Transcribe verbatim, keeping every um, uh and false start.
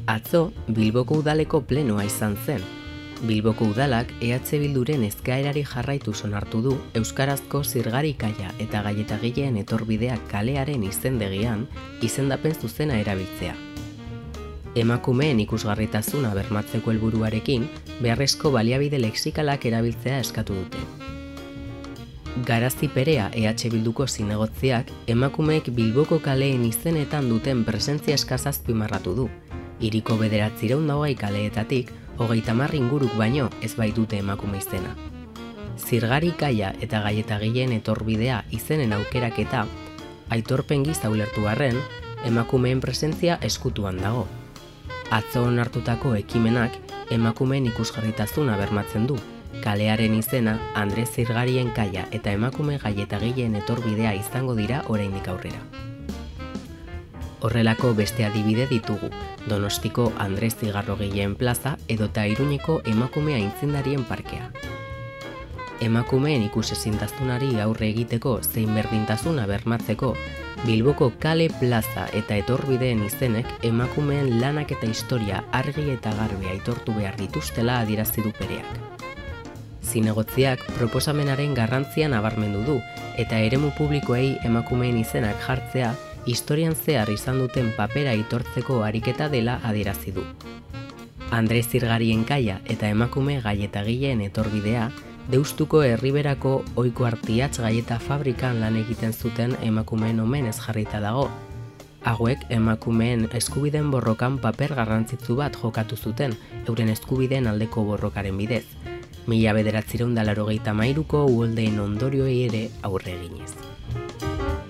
Atzo, Bilboko udaleko plenoa izan zen. Bilboko udalak E H Bilduren eskaerari jarraitu onartu du euskarazko zirgarikaia eta gaietagileen etorbideak kalearen izendegian izendapen zuzena erabiltzea. Emakumeen ikusgarritasuna bermatzeko helburuarekin beharrezko baliabide lexikalak erabiltzea eskatu dute. Garazi Perea E H Bilduko zinegotziak emakumeek Bilboko kaleen izenetan duten presentzia eskasa azpimarratu du. Hiriko bederatziehun eta hogei kaleetatik hogeita hamar inguruk baino ez baitute emakume izena. Zirgarikaia eta gaietagileen etorbidea izenen aukeraketa aitorpen gisa ulertu arren, emakumeen presentzia eskutuan dago. Atzo onartutako ekimenak emakumeen ikusgarritasuna bermatzen du. Kalearen izena Andre Zirgarien kaia eta emakume gaietagileen etorbidea izango dira oraindik aurrera. Horrelako beste adibide ditugu, Donostiko Andre Zigarrogileen plaza edota Iruñeko emakume aitzindarien parkea. Emakumeen ikusezintasunari aurre egiteko zein berdintasuna bermatzeko, Bilboko kale, plaza eta etorbideen izenek emakumeen lanak eta historia argi eta garbi aitortu behar dituztela adierazi du Pereak. Zinegotziak proposamenaren garrantzia nabarmendu du eta eremu publikoei emakumeen izenak jartzea historian zehar izan duten papera aitortzeko ariketa dela adierazi du. Andre Zirgarien kaia eta emakume gaietagileen etorbidea Deustuko Erriberako ohiko artiatz gaieta fabrikan lan egiten zuten emakumeen omenez jarrita dago. Hauek emakumeen eskubideen borrokan paper garrantzitsu bat jokatu zuten, euren eskubideen aldeko borrokaren bidez. Mila bederatziehun eta laurogeita hamairuko uholdeen ondorioei ere aurre eginez.